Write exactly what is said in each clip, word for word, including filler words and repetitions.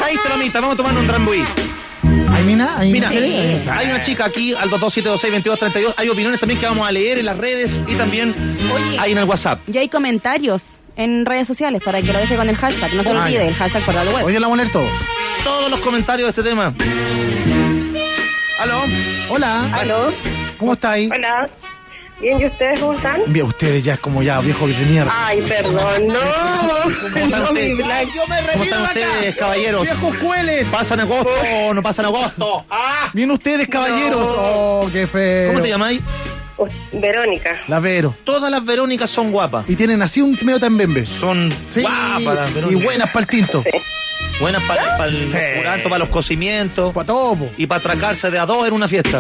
País Tramita, vamos a tomar un Drambuí. ¿Hay mina? ¿Hay Mira, mujeres? sí. Hay una chica aquí al dos dos siete dos seis dos dos tres dos. Hay opiniones también que vamos a leer en las redes y también Oye, hay en el WhatsApp. Ya hay comentarios en redes sociales para que lo deje con el hashtag. No se Ah, olvide ya. el hashtag por la web. Hoy día la vamos a leer todos. Todos los comentarios de este tema. ¿Aló? Hola. ¿Aló? ¿Cómo está ahí? Hola. Bien, ¿y ustedes cómo están? Bien, ustedes ya es como ya viejos de mierda. Ay, perdón, no. ¿Cómo están No, ustedes? mi Black. ¿Cómo están ustedes, caballeros? ¡Viejos cueles! ¿Pasan agosto o no pasan agosto? ¡Ah! Bien ustedes, caballeros. No. Oh, qué feo. ¿Cómo te llamáis? Oh, Verónica. La Vero. Todas las Verónicas son guapas. Y tienen así un medio tan bembe. Son Sí. guapas las Y Verónicas. buenas para el tinto. Sí. Buenas para el Sí. curanto, para los cocimientos Para todo, po. y para atracarse de a dos en una fiesta.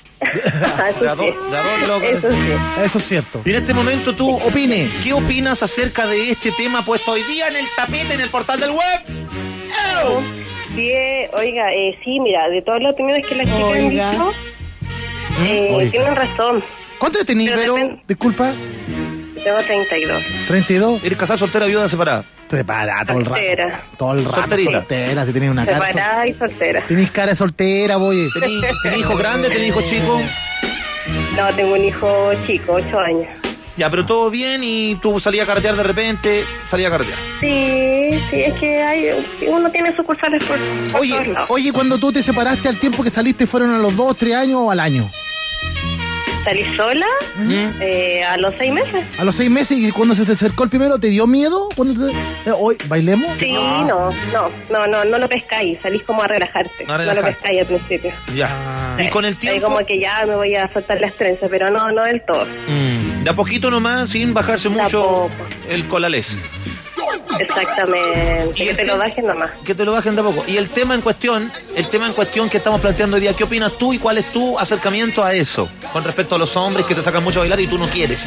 Eso De a dos, sí. de a dos, loco. Eso sí. Eso es cierto. Y en este momento tú, Opine. ¿qué opinas acerca de este tema puesto hoy día en el tapete, en el portal del web? ¡Ew! Bien, oiga, eh, sí, mira, de todas las opiniones que las chicas han Oiga. dicho, eh, Oiga. tienen razón. ¿Cuánto tenés, Pero Vero? depende. Disculpa. Tengo treinta y dos. ¿treinta y dos? ¿Eres casada, soltera, viuda, separada? Prepara todo el rato. Soltera. Todo el rato. Solterita. Soltera, si tenés una cara. Separada y soltera. Tenés cara de soltera, boy. ¿Tenés, tenés hijos grandes, tenés hijos chicos? No, tengo un hijo chico, ocho años. Ya, pero todo bien y tú salías a carretear de repente, salías a carretear. Sí, sí, es que hay, uno tiene sucursales por, por todos Oye, lados. oye, cuando tú te separaste al tiempo que saliste, ¿fueron a los dos, tres años o al año? Salí sola ¿Mm? eh, a los seis meses. A los seis meses, y cuando se te acercó el primero, ¿te dio miedo? Cuando te- eh, hoy, ¿bailemos? Sí, Ah. no, no, no, no, no lo pescáis, salís como a relajarte. A No lo relajarte. pescáis al principio. Ya. Ah. Y con el Ahí tiempo, como que ya me voy a soltar las trenzas, pero no, no del todo. mm, de a poquito nomás, sin bajarse mucho Tampoco. el colalés. Exactamente, Y que el te lo tema- bajen nomás. Que te lo bajen de a poco. Y el tema en cuestión, el tema en cuestión que estamos planteando hoy día, ¿qué opinas tú y cuál es tu acercamiento a eso? Con respecto a los hombres que te sacan mucho a bailar y tú no quieres.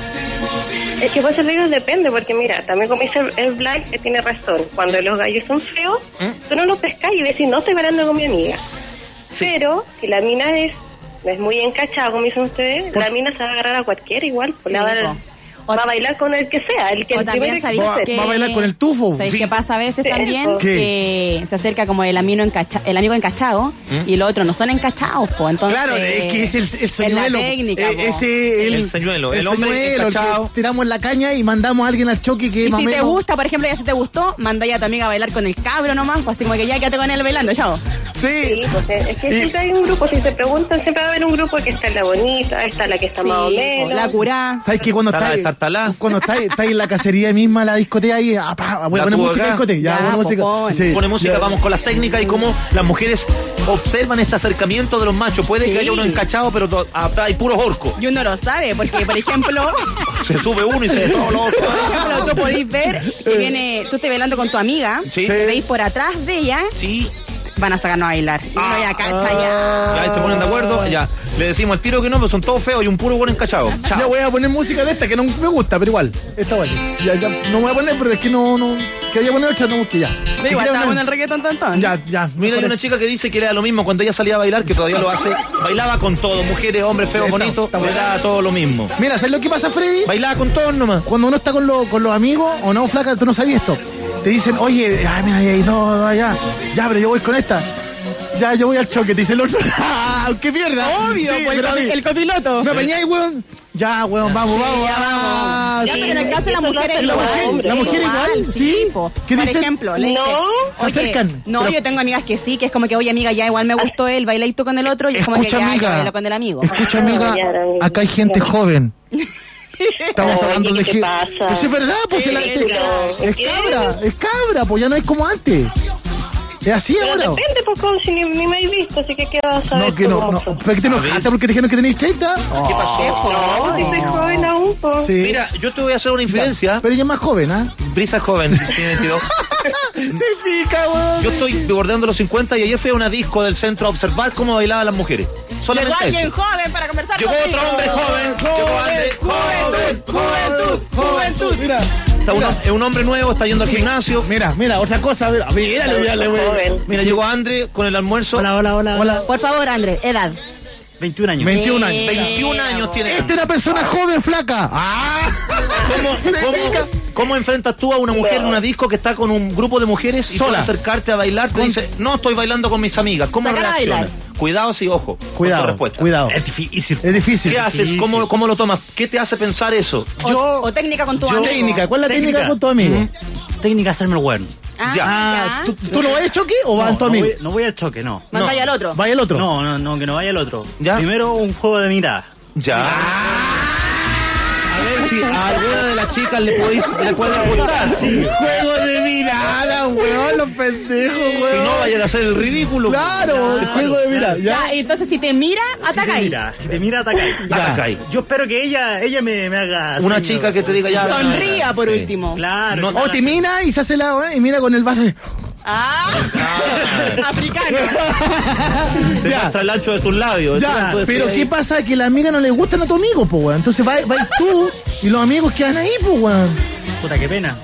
Es que pues el río depende, porque mira, también como dice el Black, que tiene razón. Cuando los gallos son feos, ¿Mm? tú no los pescas y decís, no estoy bailando con mi amiga. Sí. Pero si la mina es, es muy encachada, como dicen ustedes, Por la mina se va a agarrar a cualquiera igual. Pues Sí, la va, po. a- O- va a bailar con el que sea, el que O el también primero sabéis Va- que... va a bailar con el tufo. ¿Sabéis Sí. qué pasa a veces Sí, también? po. Que se acerca como el amigo, encacha, el amigo encachado ¿Mm? y los otros no son encachados, po. Entonces, Claro, es que es el, el señuelo. Es la técnica, Eh, po. ese, El señuelo, el hombre señuelo, encachado. que tiramos la caña y mandamos a alguien al choque que Y más si o te menos... gusta, por ejemplo, ya si te gustó, mandáis a tu amiga a bailar con el cabro nomás, pues así como que ya quédate con él bailando, chao. Sí. Sí, pues es es que Y- siempre hay un grupo, si se preguntan, siempre va a haber un grupo que está la bonita, está la que está Sí, más o po, menos. la curá. ¿Sabes que cuando Tara está de tartalá. cuando está, está en la cacería misma, la discoteca ahí, ah, pa, voy a La poner tuvo música de acá. discoteca? Ya, Ya, buena po, música. pon. Sí. Pone música, Ya. vamos con las técnicas y cómo las mujeres observan este acercamiento de los machos. Puede Sí. que haya uno encachado, pero to- atrás hay puros orcos. Y uno lo sabe, porque, por ejemplo, Se sube uno y se todo lo otro. por ejemplo, tú podéis ver que viene, tú estás bailando con tu amiga, Sí. te veis por atrás de ella, Sí. van a sacarnos a bailar. Y uno ya cacha, Ah. ya. Ya se ponen de acuerdo, ya. Le decimos al tiro que no, pero son todos feos y un puro buen encachado. Ya Chao. voy a poner música de esta que no me gusta, pero igual. Está bueno. Ya, ya, no voy a poner, pero es que no, no. Que voy a poner otra, no, que ya. Pero igual Que está ya, bueno el reggaetón, tontón. Ya, ya. Mira, hay mejor una es- chica que dice que le da lo mismo cuando ella salía a bailar, que todavía lo hace. Bailaba con todo, mujeres, hombres, feos, Está- bonitos, está le bueno. daba todo lo mismo. Mira, ¿sabes lo que pasa, Freddy? Bailaba con todos nomás. Cuando uno está con, lo- con los amigos, o no, flaca, tú no sabías esto. Te dicen, oye, ay, mira, ahí, no, no, ya. Ya, pero yo voy con esta. Ya, yo voy al choque, te dice el otro. Aunque pierda. Obvio, Sí, pues, pero a mí- el, el copiloto. ¿Me apañáis, weón? Ya, weón, vamos, vamos. ya ah, Ya, sí. pero en el caso de las Eso lo mujeres hacen la los mujer- hombres. la mujer igual, sí. po. ¿Qué Por dicen? ejemplo, le No. dije, Se oye, acercan, No, pero- yo tengo amigas que sí, que es como que, oye, amiga, ya igual me gustó él, baila tú con el otro, y es como que Escucha, ya, amiga. yo bailo con el amigo. Escucha, Ah, amiga, ya, ya, acá hay gente ya. joven. Estamos Oye, hablando de ¿qué que. pasa? Pues es verdad, pues Sí, el arte- claro. es cabra, es cabra, pues ya no es como antes. Es así Pero ahora. depende, pues, como si ni, ni me he visto, así que ¿qué vas a saber No, que tú no, cómo no. son? ¿Pero que te enojaste porque te dijeron que tenéis treinta? ¿Qué pasó? No, si soy joven aún, pues. Sí. Mira, yo te voy a hacer una infidencia. Pero ella es más joven, ¿ah? Brisa joven, tiene veintidós. Se pica, weón. Yo estoy bordeando los cincuenta y ayer fui a una disco del centro a observar cómo bailaban las mujeres. Llegó Solamente alguien eso. joven para conversar Llegó contigo. otro hombre joven. Llegó André. Joven. Juventud, juventud. Mira, Está un, es un hombre nuevo, está yendo al gimnasio. mira, mira, otra cosa. Mira, mírale, mírale, weón. Joven. Mira, llegó André con el almuerzo. Hola, hola, hola. Hola. Por favor, Andrés, edad. veintiún años. veintiún años. veintiún años tiene. Esta es una persona joven, flaca. Ah. ¿Cómo, Se cómo, pica. ¿Cómo enfrentas tú a una mujer en No. una disco que está con un grupo de mujeres y Sola. tú al acercarte a bailar te dice, no, estoy bailando con mis amigas? ¿Cómo Sacar a reaccionas? bailar. Cuidado, sí, ojo. con tu Cuidado, respuesta. cuidado. Es difícil. Es difícil. ¿Qué haces? ¿Cómo, ¿Cómo lo tomas? ¿Qué te hace pensar eso? O, Yo- o técnica con tu Yo- amigo. técnica, ¿cuál es la técnica, Técnica. con tu amigo? Técnica hacerme el weón. Ah, Ya. Ah, ya. ¿tú, ¿tú no vas a choque o vas No, a tu no amigo? voy, no voy al choque, no. Mandáis No. al otro. Vaya el otro. No, no, no, que no vaya el otro. ¿Ya? Primero un juego de mirada. Ya. A ver si a alguna de las chicas le puede, le puede gustar. Sí. Juego de mirada, weón, los pendejos, Si weón. no, vayan a hacer el ridículo. Claro, el juego de mirada. Ya. Ya, entonces si te mira, Si te atacáis. mira, si te mira, atacáis. Atacáis. Yo espero que ella, ella me, me haga. Una señas. chica que te diga ya. Sonría por Sí. último. Claro. No- O te mira y se hace la y mira con el vaso. Ah, africano. Te Ya. muestra el ancho de sus labios. Ya, Eso puede pero ser ¿qué ahí. pasa? Que la amiga no le gustan a tu amigo, po, weón. Entonces vas va tú y los amigos quedan ahí, po, weón. Puta, qué pena.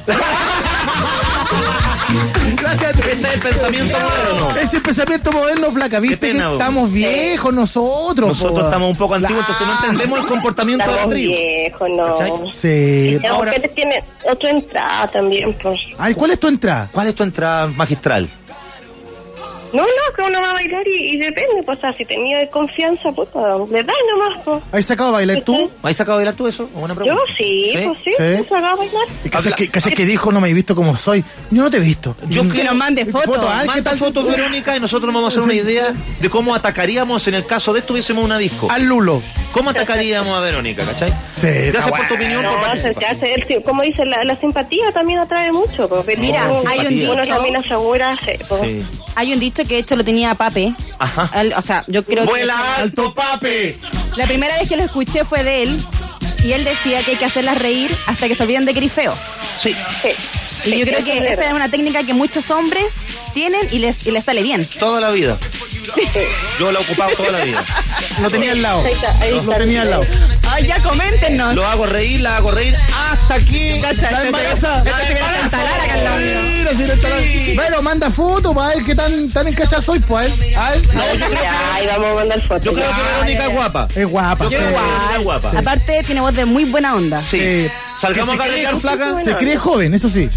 Gracias. Ese es el pensamiento moderno. Ese es el pensamiento moderno, flaca. Viste pena, que weón. estamos viejos nosotros. Nosotros po, estamos un poco antiguos, entonces no entendemos el comportamiento de la Estamos tribu. viejos, no. ¿Cachai? Sí. Las Ahora- mujeres tienen otra entrada también, pues. Ay, ¿cuál es tu entrada? ¿Cuál es tu entrada magistral? No, no, que uno va a bailar y, y depende, pues, o sea, si tenía confianza, puta, le das nomás, pues. ¿Has sacado a bailar tú? ¿Has sacado a bailar tú eso? Buena Yo pregunta. sí, pues sí, Sí. me sacaba a bailar. Casi que, casi que dijo, no me he visto como soy. Yo no te he visto. Yo Que nos mande fotos. ah, ¿qué Manda tal? fotos, Verónica, y nosotros vamos a hacer una idea de cómo atacaríamos en el caso de estuviésemos una disco. Al Lulo. ¿Cómo atacaríamos a Verónica, cachai? Sí, Gracias está por tu opinión, por No, participar. acercarse, el- sí, como dice, la, la simpatía también atrae mucho, pues. ver Mira, cómo hay un uno dicho- camina segura, sí, pues. Sí. Hay un dicho que de hecho lo tenía Pape. Ajá. Al- o sea, yo creo que ¡Vuela alto, papi! la primera vez que lo escuché fue de él y él decía que hay que hacerlas reír hasta que se olviden de grifeo. Sí. Sí. Y yo Sí, creo eso que es esa verdad. es una técnica que muchos hombres tienen y les, y les sale bien. Toda la vida. Yo lo he ocupado toda la vida. Lo tenía al lado. Ahí está, ahí Lo está. tenía al lado. Ay, ya coméntenos. Lo hago reír, la hago reír hasta aquí. La embarazada. Este se viene a instalar acá al lado mío. Mira, si no está la- Bueno, manda fotos para ver qué tan, tan encachada soy, pues. A ver. No, yo creo, Ya, ahí vamos a mandar fotos. yo creo que Verónica es guapa. Es guapa. Yo creo que sí. Verónica es guapa. Aparte tiene voz de muy buena onda. Sí. Sí. Salgamos a Que se carretear, cree- flaca. Se cree joven, eso sí.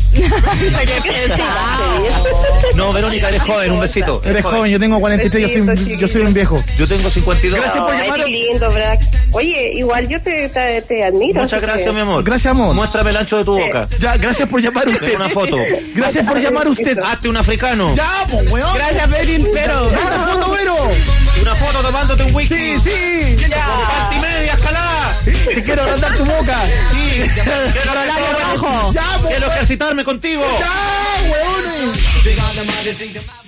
No, Verónica, eres joven, un besito. Eres joven, yo tengo cuarenta y tres, yo soy, yo soy un viejo. Yo tengo cincuenta y dos. Gracias por Ay, llamar. qué lindo, Brack. Oye, igual yo te, te, te admiro. Muchas así gracias, que- mi amor. Gracias, amor. Muéstrame el ancho de tu boca. Ya, gracias por llamar usted. Ven una foto. Gracias por llamar usted. Hazte un africano. Ya, pues, weón. Gracias, Betín, pero. Una foto, Vero. Una foto tomándote un whisky. Sí, sí. Con panty media, escalada. Te quiero agrandar tu boca. Sí. Quiero Horario rojo. Ya, pues. Quiero ejercitarme contigo. Ya, weón.